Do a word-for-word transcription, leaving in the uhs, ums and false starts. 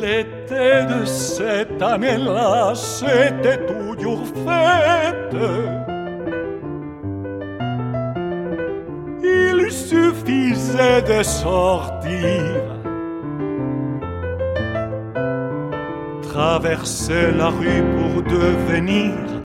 L'été de cette année-là, c'était toujours fête. Il suffisait de sortir, traverser la rue pour devenir